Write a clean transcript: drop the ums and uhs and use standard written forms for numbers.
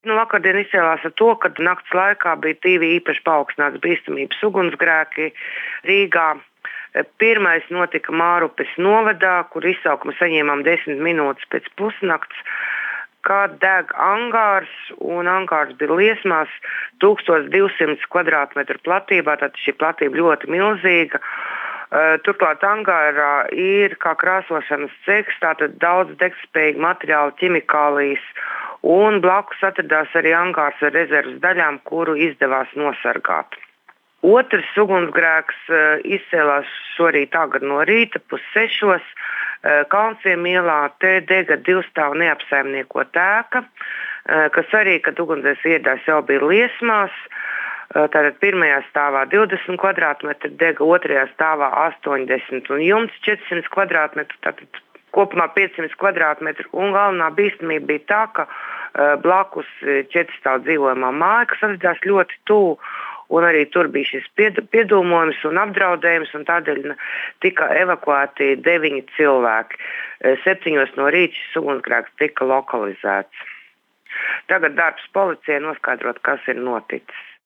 Vakardien izcēlās ar to, ka nakts laikā bija 2 īpaši paaugstināts bīstamības ugunsgrēki Rīgā. Pirmais notika Mārupes novadā, kur izsaukumu saņēmām 10 minūtes pēc pusnakts, kad deg angārs, un angārs bija liesmās 1200 kvadrātmetru platībā, tātad šī platība ļoti milzīga. Turklāt angārā ir kā krāsošanas cehs, tātad daudz degspējīgu materiālu, ķimikālijas, un blakus atradās arī angārs ar rezerves daļām, kuru izdevās nosargāt. Otrs ugunsgrēks izcēlās šorīt agri no rīta, 5:30. Kalnciem ielā te dega 2-stāvu neapsaimniekota ēka, kas arī, kad ugunsdzēs ieradās, jau bija liesmās. Tātad pirmajā stāvā 20 kvadrātmetri dega, otrajā stāvā 80 un jumts 400 kvadrātmetru, tātad kopumā 500 kvadrātmetru. Un galvenā bīstamība bija tā, ka blakus 4-stāvu dzīvojamā māja, kas atradās ļoti tuvu, un arī tur bija šis piedūmojums un apdraudējums, un tādēļ tika evakuēti 9 cilvēki. 7 no rīta šis ugunsgrēks tika lokalizēts. Tagad darbs policijai noskaidrot, kas ir noticis.